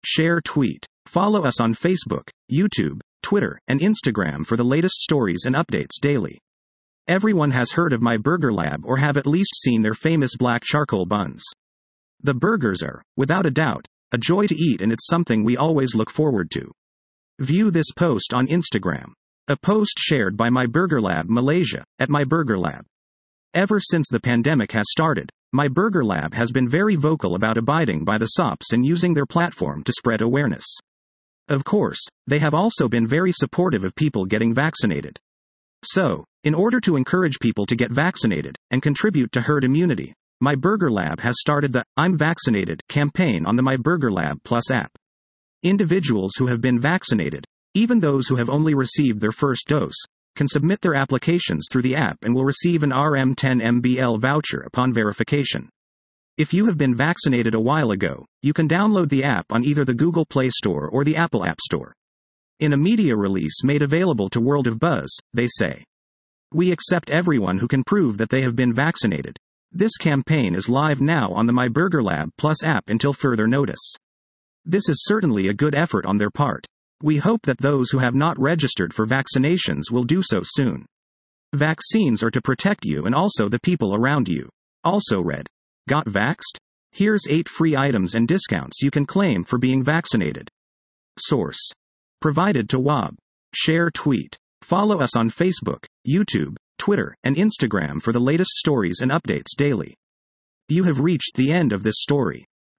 share, tweet. Follow us on Facebook, YouTube, Twitter, and Instagram for the latest stories and updates daily. Everyone has heard of My Burger Lab or have at least seen their famous black charcoal buns. The burgers are, without a doubt, a joy to eat, and it's something we always look forward to. View this post on Instagram. A post shared by My Burger Lab Malaysia, at My Burger Lab. Ever since the pandemic has started, My Burger Lab has been very vocal about abiding by the SOPs and using their platform to spread awareness. Of course, they have also been very supportive of people getting vaccinated. So, in order to encourage people to get vaccinated and contribute to herd immunity, My Burger Lab has started the I'm Vaccinated campaign on the My Burger Lab Plus app. Individuals who have been vaccinated, even those who have only received their first dose, can submit their applications through the app and will receive an RM10MBL voucher upon verification. If you have been vaccinated a while ago, you can download the app on either the Google Play Store or the Apple App Store. In a media release made available to World of Buzz, they say, "We accept everyone who can prove that they have been vaccinated. This campaign is live now on the My Burger Lab Plus app until further notice." This is certainly a good effort on their part. We hope that those who have not registered for vaccinations will do so soon. Vaccines are to protect you and also the people around you. Also read, got vaxxed? Here's 8 free items and discounts you can claim for being vaccinated. Source. Provided to WAB. Share, tweet. Follow us on Facebook, YouTube, Twitter, and Instagram for the latest stories and updates daily. You have reached the end of this story.